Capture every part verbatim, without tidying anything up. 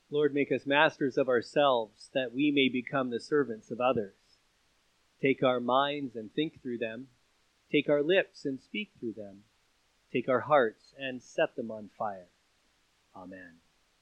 Lord, make us masters of ourselves, that we may become the servants of others. Take our minds and think through them. Take our lips and speak through them. Take our hearts and set them on fire. Amen.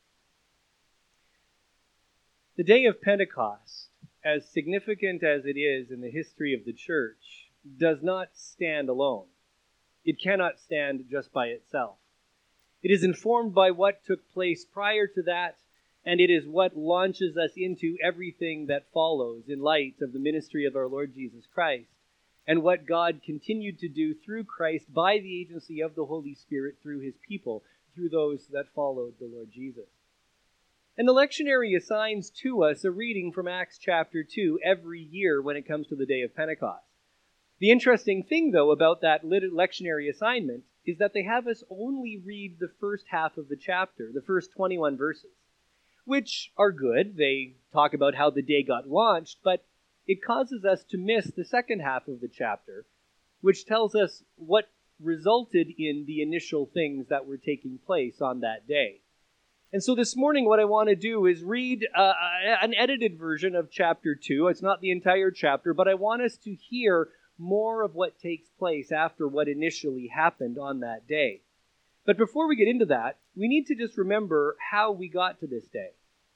The day of Pentecost, as significant as it is in the history of the church, does not stand alone. It cannot stand just by itself. It is informed by what took place prior to that, and it is what launches us into everything that follows in light of the ministry of our Lord Jesus Christ, and what God continued to do through Christ by the agency of the Holy Spirit through his people, through those that followed the Lord Jesus. And the lectionary assigns to us a reading from Acts chapter two every year when it comes to the day of Pentecost. The interesting thing, though, about that lectionary assignment is that they have us only read the first half of the chapter, the first twenty-one verses, which are good. They talk about how the day got launched, but it causes us to miss the second half of the chapter, which tells us what resulted in the initial things that were taking place on that day. And so this morning what I want to do is read uh, an edited version of chapter two. It's not the entire chapter, but I want us to hear more of what takes place after what initially happened on that day. But before we get into that, we need to just remember how we got to this day.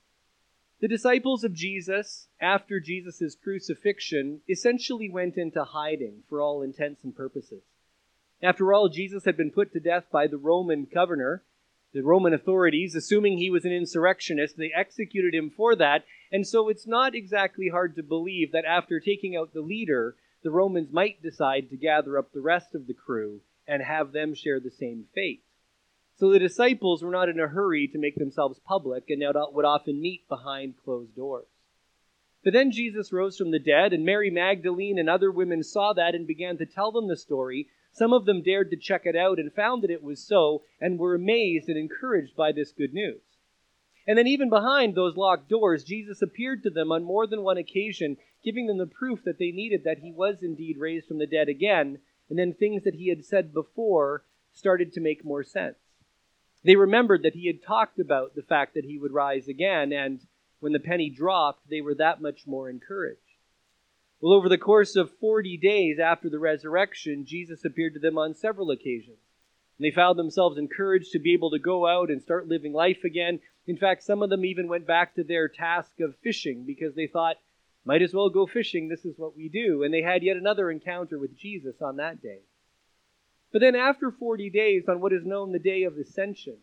The disciples of Jesus, after Jesus' crucifixion, essentially went into hiding for all intents and purposes. After all, Jesus had been put to death by the Roman governor. The Roman authorities, assuming he was an insurrectionist, they executed him for that. And so it's not exactly hard to believe that after taking out the leader, the Romans might decide to gather up the rest of the crew and have them share the same fate. So the disciples were not in a hurry to make themselves public and would often meet behind closed doors. But then Jesus rose from the dead, and Mary Magdalene and other women saw that and began to tell them the story. Some of them dared to check it out and found that it was so and were amazed and encouraged by this good news. And then even behind those locked doors, Jesus appeared to them on more than one occasion, giving them the proof that they needed that he was indeed raised from the dead again, and then things that he had said before started to make more sense. They remembered that he had talked about the fact that he would rise again, and when the penny dropped, they were that much more encouraged. Well, over the course of forty days after the resurrection, Jesus appeared to them on several occasions. And they found themselves encouraged to be able to go out and start living life again. In fact, some of them even went back to their task of fishing because they thought, might as well go fishing, this is what we do. And they had yet another encounter with Jesus on that day. But then after forty days, on what is known the day of Ascension,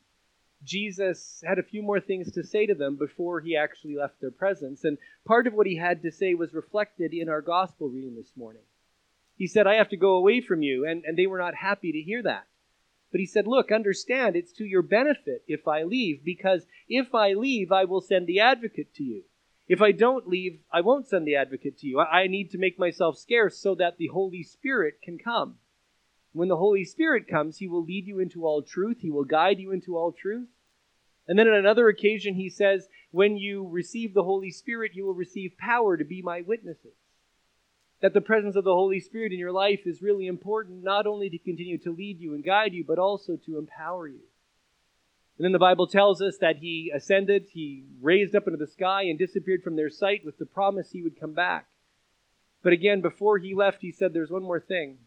Jesus had a few more things to say to them before he actually left their presence. And part of what he had to say was reflected in our gospel reading this morning. He said, I have to go away from you. And, and they were not happy to hear that. But he said, look, understand, it's to your benefit if I leave, because if I leave, I will send the advocate to you. If I don't leave, I won't send the advocate to you. I, I need to make myself scarce so that the Holy Spirit can come. When the Holy Spirit comes, he will lead you into all truth. He will guide you into all truth. And then on another occasion, he says, when you receive the Holy Spirit, you will receive power to be my witnesses. That the presence of the Holy Spirit in your life is really important, not only to continue to lead you and guide you, but also to empower you. And then the Bible tells us that he ascended, he raised up into the sky and disappeared from their sight with the promise he would come back. But again, before he left, he said, there's one more thing.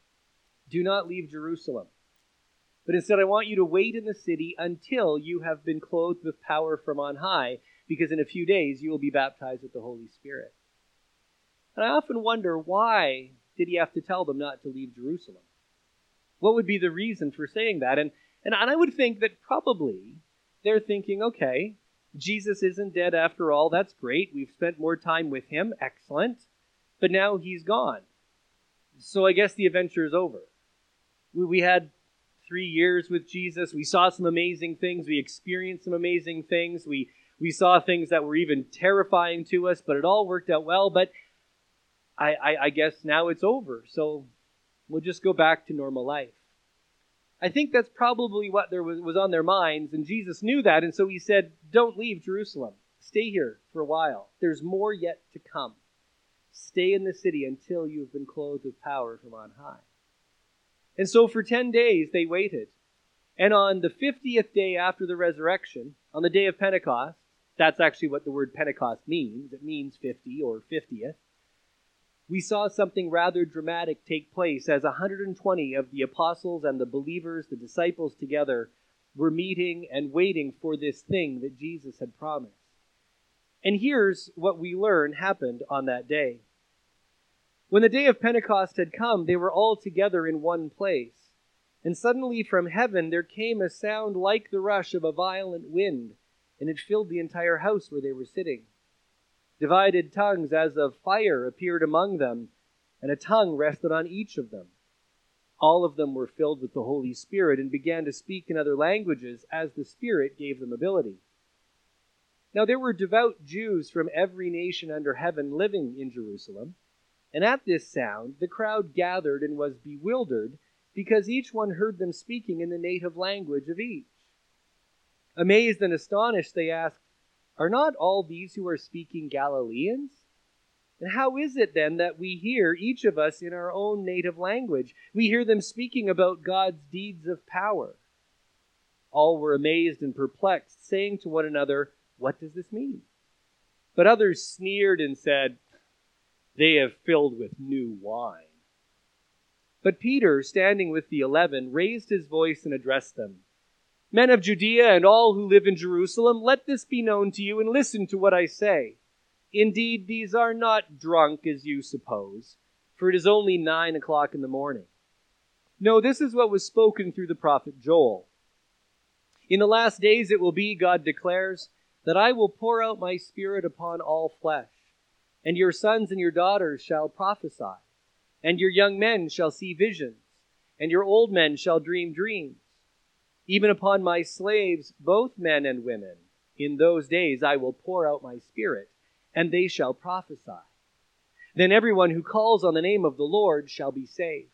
Do not leave Jerusalem. But instead, I want you to wait in the city until you have been clothed with power from on high, because in a few days you will be baptized with the Holy Spirit. And I often wonder, why did he have to tell them not to leave Jerusalem? What would be the reason for saying that? And, and, and I would think that probably they're thinking, okay, Jesus isn't dead after all. That's great. We've spent more time with him. Excellent. But now he's gone. So I guess the adventure is over. We, we had three years with Jesus. We saw some amazing things. We experienced some amazing things. We, we saw things that were even terrifying to us, but it all worked out well. But I, I, I guess now it's over, so we'll just go back to normal life. I think that's probably what there was, was on their minds, and Jesus knew that, and so he said, don't leave Jerusalem. Stay here for a while. There's more yet to come. Stay in the city until you've been clothed with power from on high. And so for ten days they waited. And on the fiftieth day after the resurrection, on the day of Pentecost, That's actually what the word Pentecost means. It means fifty or fiftieth. We saw something rather dramatic take place as one hundred twenty of the apostles and the believers, the disciples together, were meeting and waiting for this thing that Jesus had promised. And here's what we learn happened on that day. When the day of Pentecost had come, they were all together in one place. And suddenly from heaven there came a sound like the rush of a violent wind, and it filled the entire house where they were sitting. Divided tongues as of fire appeared among them, and a tongue rested on each of them. All of them were filled with the Holy Spirit and began to speak in other languages as the Spirit gave them ability. Now there were devout Jews from every nation under heaven living in Jerusalem, and at this sound the crowd gathered and was bewildered, because each one heard them speaking in the native language of each. Amazed and astonished, they asked, "Are not all these who are speaking Galileans? And how is it then that we hear, each of us in our own native language? We hear them speaking about God's deeds of power." All were amazed and perplexed, saying to one another, "What does this mean?" But others sneered and said, "They have filled with new wine." But Peter, standing with the eleven, raised his voice and addressed them. "Men of Judea and all who live in Jerusalem, let this be known to you and listen to what I say. Indeed, these are not drunk as you suppose, for it is only nine o'clock in the morning. No, this is what was spoken through the prophet Joel. In the last days it will be, God declares, that I will pour out my Spirit upon all flesh, and your sons and your daughters shall prophesy, and your young men shall see visions, and your old men shall dream dreams. Even upon my slaves, both men and women, in those days I will pour out my Spirit, and they shall prophesy. Then everyone who calls on the name of the Lord shall be saved.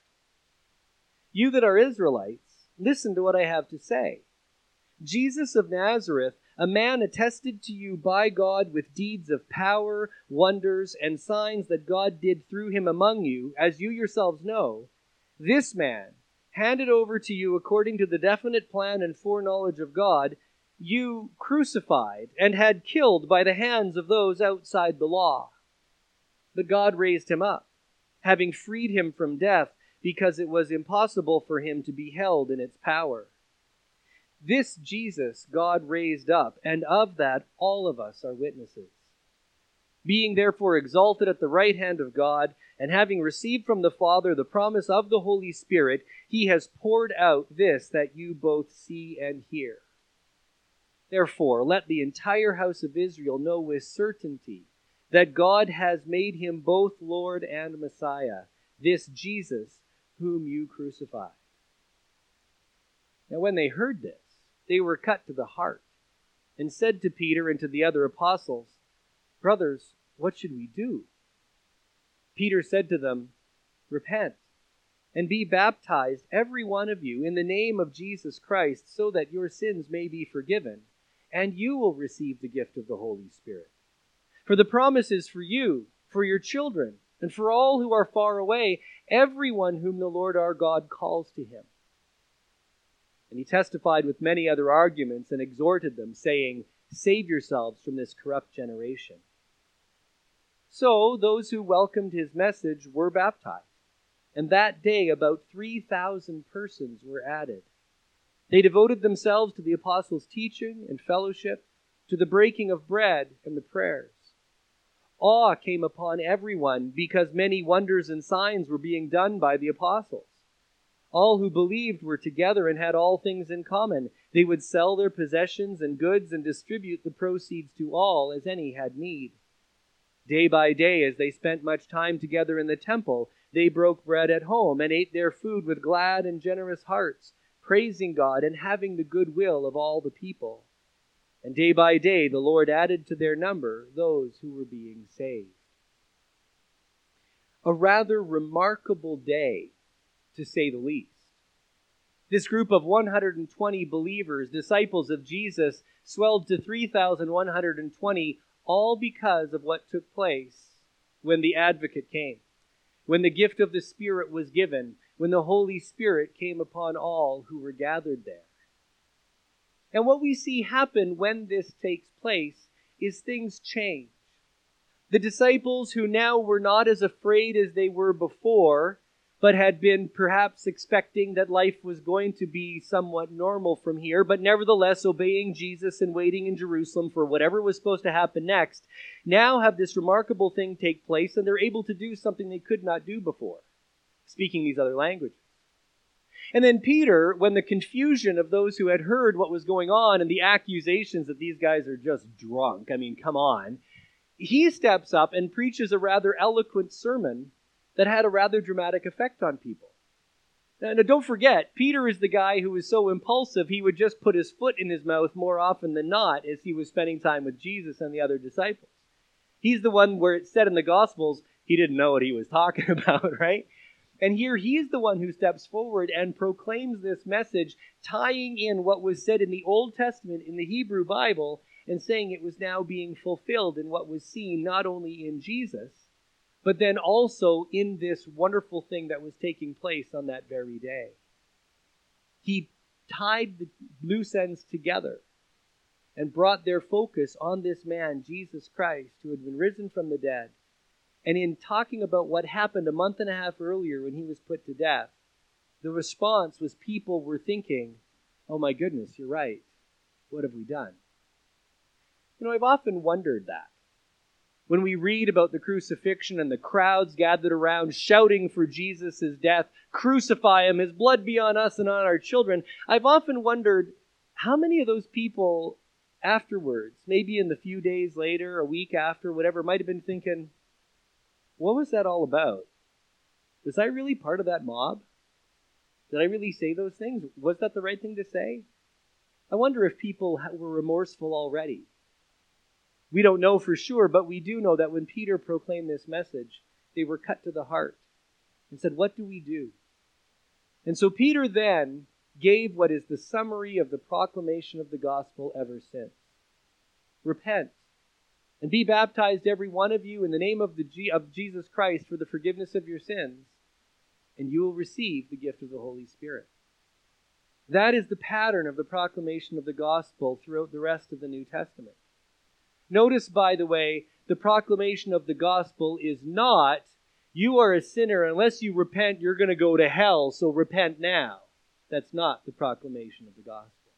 You that are Israelites, listen to what I have to say. Jesus of Nazareth, a man attested to you by God with deeds of power, wonders, and signs that God did through him among you, as you yourselves know, this man, handed over to you according to the definite plan and foreknowledge of God, you crucified and had killed by the hands of those outside the law. But God raised him up, having freed him from death, because it was impossible for him to be held in its power. This Jesus God raised up, and of that all of us are witnesses. Being therefore exalted at the right hand of God, and having received from the Father the promise of the Holy Spirit, he has poured out this that you both see and hear. Therefore, let the entire house of Israel know with certainty that God has made him both Lord and Messiah, this Jesus whom you crucified. Now when they heard this, they were cut to the heart, and said to Peter and to the other apostles, "Brothers, what should we do?" Peter said to them, "Repent, and be baptized, every one of you, in the name of Jesus Christ, so that your sins may be forgiven, and you will receive the gift of the Holy Spirit. For the promise is for you, for your children, and for all who are far away, everyone whom the Lord our God calls to him." And he testified with many other arguments and exhorted them, saying, "Save yourselves from this corrupt generation." So those who welcomed his message were baptized, and that day about three thousand persons were added. They devoted themselves to the apostles' teaching and fellowship, to the breaking of bread and the prayers. Awe came upon everyone, because many wonders and signs were being done by the apostles. All who believed were together and had all things in common. They would sell their possessions and goods and distribute the proceeds to all as any had need. Day by day, as they spent much time together in the temple, they broke bread at home and ate their food with glad and generous hearts, praising God and having the goodwill of all the people. And day by day the Lord added to their number those who were being saved. A rather remarkable day, to say the least. This group of one hundred twenty believers, disciples of Jesus, swelled to three thousand one hundred twenty, all because of what took place when the Advocate came, when the gift of the Spirit was given, when the Holy Spirit came upon all who were gathered there. And what we see happen when this takes place is things change. The disciples who now were not as afraid as they were before, but had been perhaps expecting that life was going to be somewhat normal from here, but nevertheless obeying Jesus and waiting in Jerusalem for whatever was supposed to happen next, now have this remarkable thing take place, and they're able to do something they could not do before, speaking these other languages. And then Peter, when the confusion of those who had heard what was going on and the accusations that these guys are just drunk, I mean, come on, he steps up and preaches a rather eloquent sermon that had a rather dramatic effect on people. Now, now, don't forget, Peter is the guy who was so impulsive he would just put his foot in his mouth more often than not as he was spending time with Jesus and the other disciples. He's the one where it said in the Gospels he didn't know what he was talking about, right? And here he's the one who steps forward and proclaims this message, tying in what was said in the Old Testament in the Hebrew Bible and saying it was now being fulfilled in what was seen not only in Jesus, but then also in this wonderful thing that was taking place on that very day. He tied the loose ends together and brought their focus on this man, Jesus Christ, who had been risen from the dead. And in talking about what happened a month and a half earlier when he was put to death, the response was people were thinking, oh my goodness, you're right. What have we done? You know, I've often wondered that. When we read about the crucifixion and the crowds gathered around shouting for Jesus' death, crucify him, his blood be on us and on our children, I've often wondered how many of those people afterwards, maybe in the few days later, a week after, whatever, might have been thinking, what was that all about? Was I really part of that mob? Did I really say those things? Was that the right thing to say? I wonder if people were remorseful already. We don't know for sure, but we do know that when Peter proclaimed this message, they were cut to the heart and said, what do we do? And so Peter then gave what is the summary of the proclamation of the gospel ever since. Repent and be baptized, every one of you, in the name of, the G- of Jesus Christ for the forgiveness of your sins, and you will receive the gift of the Holy Spirit. That is the pattern of the proclamation of the gospel throughout the rest of the New Testament. Notice, by the way, the proclamation of the gospel is not, you are a sinner, unless you repent, you're going to go to hell, so repent now. That's not the proclamation of the gospel.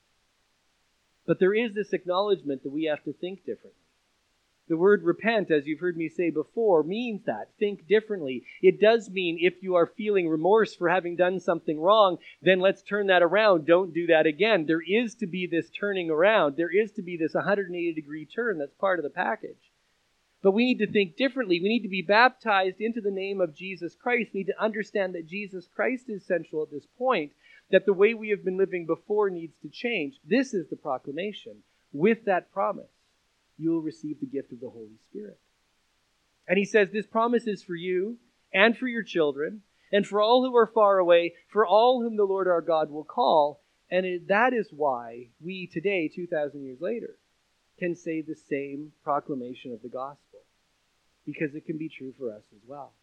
But there is this acknowledgement that we have to think differently. The word repent, as you've heard me say before, means that. Think differently. It does mean if you are feeling remorse for having done something wrong, then let's turn that around. Don't do that again. There is to be this turning around. There is to be this one hundred eighty degree turn that's part of the package. But we need to think differently. We need to be baptized into the name of Jesus Christ. We need to understand that Jesus Christ is central at this point, that the way we have been living before needs to change. This is the proclamation. With that promise, you will receive the gift of the Holy Spirit. And he says this promise is for you and for your children and for all who are far away, for all whom the Lord our God will call. And it, that is why we today, two thousand years later, can say the same proclamation of the gospel, because it can be true for us as well.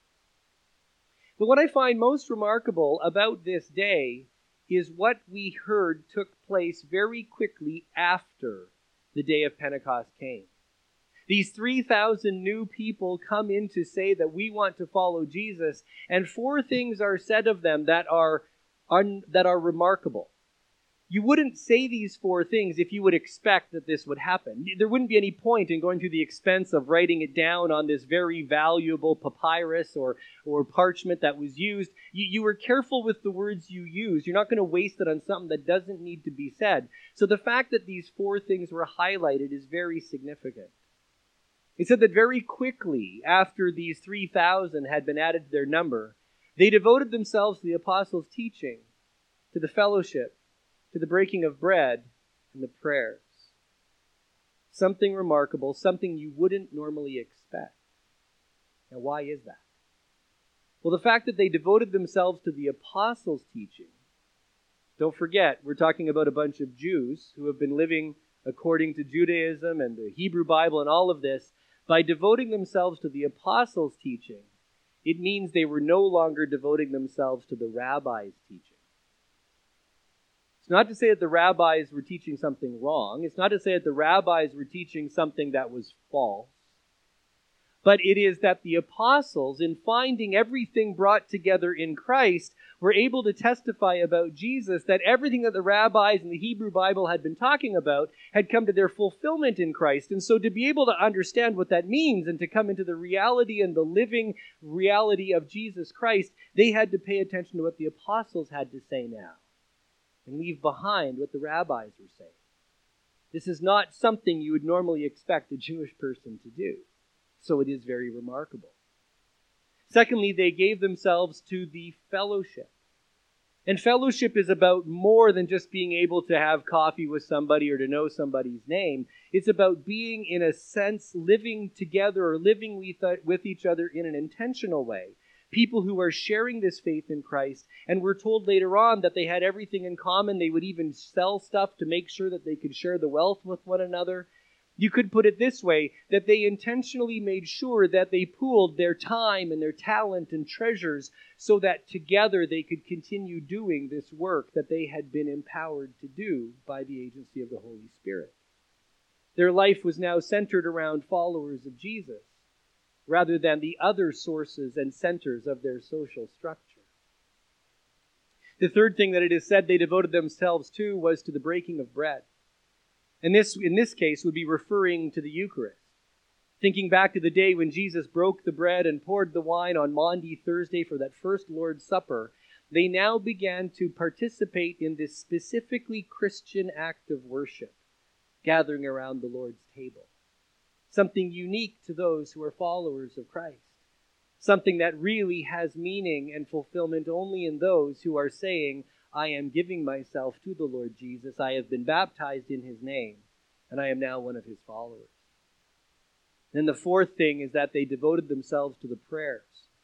But what I find most remarkable about this day is what we heard took place very quickly after the day of Pentecost came. These three thousand new people come in to say that we want to follow Jesus, and four things are said of them that are, are, that are remarkable. You wouldn't say these four things if you would expect that this would happen. There wouldn't be any point in going through the expense of writing it down on this very valuable papyrus or, or parchment that was used. You, you were careful with the words you use. You're not going to waste it on something that doesn't need to be said. So the fact that these four things were highlighted is very significant. It said that very quickly after these three thousand had been added to their number, they devoted themselves to the apostles' teaching, to the fellowship, to the breaking of bread, and the prayers. Something remarkable, something you wouldn't normally expect. Now, why is that? Well, the fact that they devoted themselves to the apostles' teaching. Don't forget, we're talking about a bunch of Jews who have been living according to Judaism and the Hebrew Bible and all of this. By devoting themselves to the apostles' teaching, it means they were no longer devoting themselves to the rabbi's teaching. It's not to say that the rabbis were teaching something wrong. It's not to say that the rabbis were teaching something that was false. But it is that the apostles, in finding everything brought together in Christ, were able to testify about Jesus, that everything that the rabbis and the Hebrew Bible had been talking about had come to their fulfillment in Christ. And so to be able to understand what that means and to come into the reality and the living reality of Jesus Christ, they had to pay attention to what the apostles had to say now and leave behind what the rabbis were saying. This is not something you would normally expect a Jewish person to do. So it is very remarkable. Secondly, they gave themselves to the fellowship. And fellowship is about more than just being able to have coffee with somebody or to know somebody's name. It's about being, in a sense, living together or living with, with each other in an intentional way. People who are sharing this faith in Christ, and we're told later on that they had everything in common. They would even sell stuff to make sure that they could share the wealth with one another. You could put it this way, that they intentionally made sure that they pooled their time and their talent and treasures so that together they could continue doing this work that they had been empowered to do by the agency of the Holy Spirit. Their life was now centered around followers of Jesus, rather than the other sources and centers of their social structure. The third thing that it is said they devoted themselves to was to the breaking of bread. And this, in this case, would be referring to the Eucharist. Thinking back to the day when Jesus broke the bread and poured the wine on Maundy Thursday for that first Lord's Supper, they now began to participate in this specifically Christian act of worship, gathering around the Lord's table. Something unique to those who are followers of Christ. Something that really has meaning and fulfillment only in those who are saying, I am giving myself to the Lord Jesus. I have been baptized in his name, and I am now one of his followers. Then the fourth thing is that they devoted themselves to the prayers.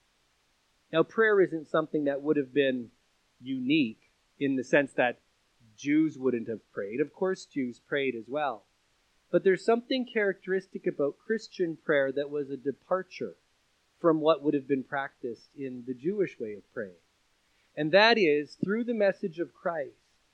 Now, prayer isn't something that would have been unique in the sense that Jews wouldn't have prayed. Of course, Jews prayed as well. But there's something characteristic about Christian prayer that was a departure from what would have been practiced in the Jewish way of praying. And that is, through the message of Christ,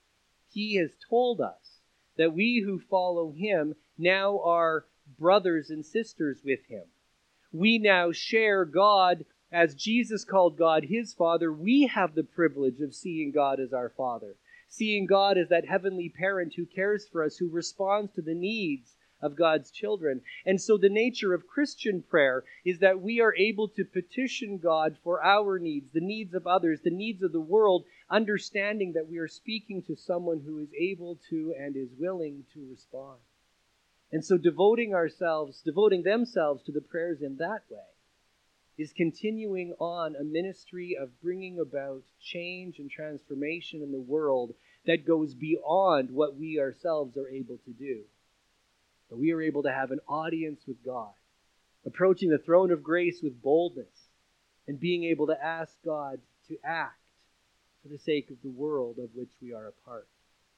he has told us that we who follow him now are brothers and sisters with him. We now share God as Jesus called God his Father. We have the privilege of seeing God as our Father, seeing God as that heavenly parent who cares for us, who responds to the needs of God's children. And so the nature of Christian prayer is that we are able to petition God for our needs, the needs of others, the needs of the world, understanding that we are speaking to someone who is able to and is willing to respond. And so devoting ourselves, devoting themselves to the prayers in that way is continuing on a ministry of bringing about change and transformation in the world that goes beyond what we ourselves are able to do. But we are able to have an audience with God, approaching the throne of grace with boldness, and being able to ask God to act for the sake of the world of which we are a part.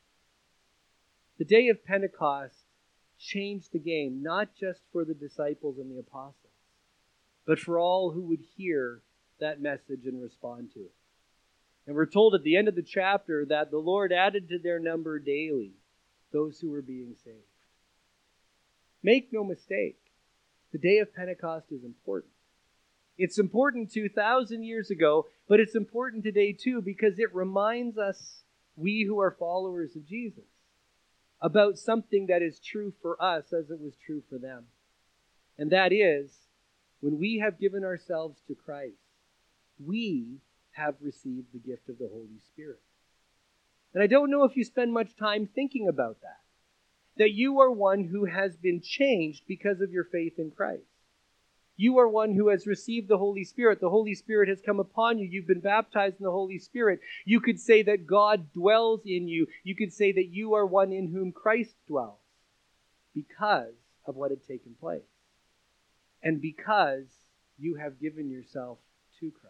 The day of Pentecost changed the game, not just for the disciples and the apostles, but for all who would hear that message and respond to it. And we're told at the end of the chapter that the Lord added to their number daily those who were being saved. Make no mistake, the day of Pentecost is important. It's important two thousand years ago, but it's important today too because it reminds us, we who are followers of Jesus, about something that is true for us as it was true for them. And that is, when we have given ourselves to Christ, we have received the gift of the Holy Spirit. And I don't know if you spend much time thinking about that. That you are one who has been changed because of your faith in Christ. You are one who has received the Holy Spirit. The Holy Spirit has come upon you. You've been baptized in the Holy Spirit. You could say that God dwells in you. You could say that you are one in whom Christ dwells because of what had taken place. And because you have given yourself to Christ.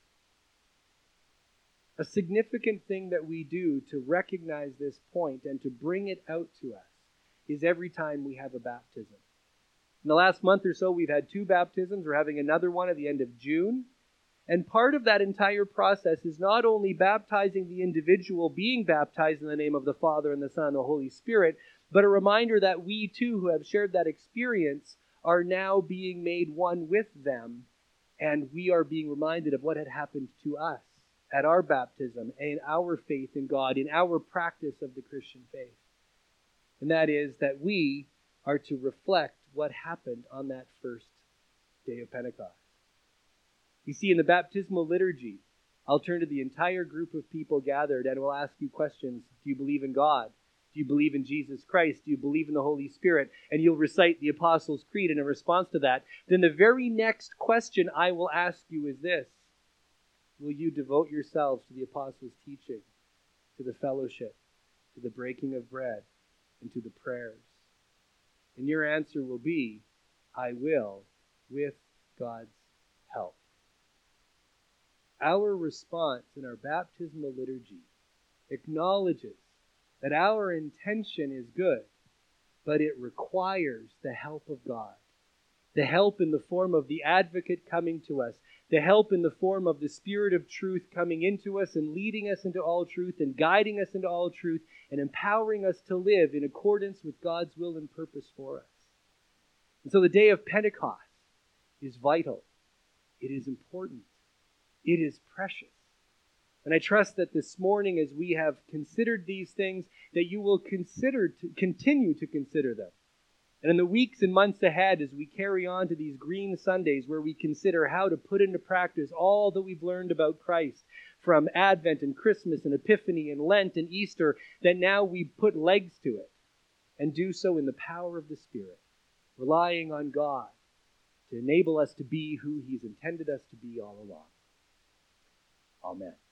A significant thing that we do to recognize this point and to bring it out to us is every time we have a baptism. In the last month or so, we've had two baptisms. We're having another one at the end of June. And part of that entire process is not only baptizing the individual being baptized in the name of the Father and the Son and the Holy Spirit, but a reminder that we too who have shared that experience are now being made one with them, and we are being reminded of what had happened to us at our baptism, in our faith in God, in our practice of the Christian faith. And that is that we are to reflect what happened on that first day of Pentecost. You see, in the baptismal liturgy, I'll turn to the entire group of people gathered and will ask you questions. Do you believe in God? Do you believe in Jesus Christ? Do you believe in the Holy Spirit? And you'll recite the Apostles' Creed in a response to that. Then the very next question I will ask you is this: will you devote yourselves to the Apostles' teaching, to the fellowship, to the breaking of bread, and to the prayers? And your answer will be, I will, with God's help. Our response in our baptismal liturgy acknowledges that our intention is good, but it requires the help of God. The help in the form of the advocate coming to us, the help in the form of the Spirit of truth coming into us and leading us into all truth and guiding us into all truth and empowering us to live in accordance with God's will and purpose for us. And so the day of Pentecost is vital. It is important. It is precious. And I trust that this morning, as we have considered these things, that you will consider to continue to consider them. And in the weeks and months ahead, as we carry on to these Green Sundays, where we consider how to put into practice all that we've learned about Christ from Advent and Christmas and Epiphany and Lent and Easter, that now we put legs to it and do so in the power of the Spirit, relying on God to enable us to be who He's intended us to be all along. Amen.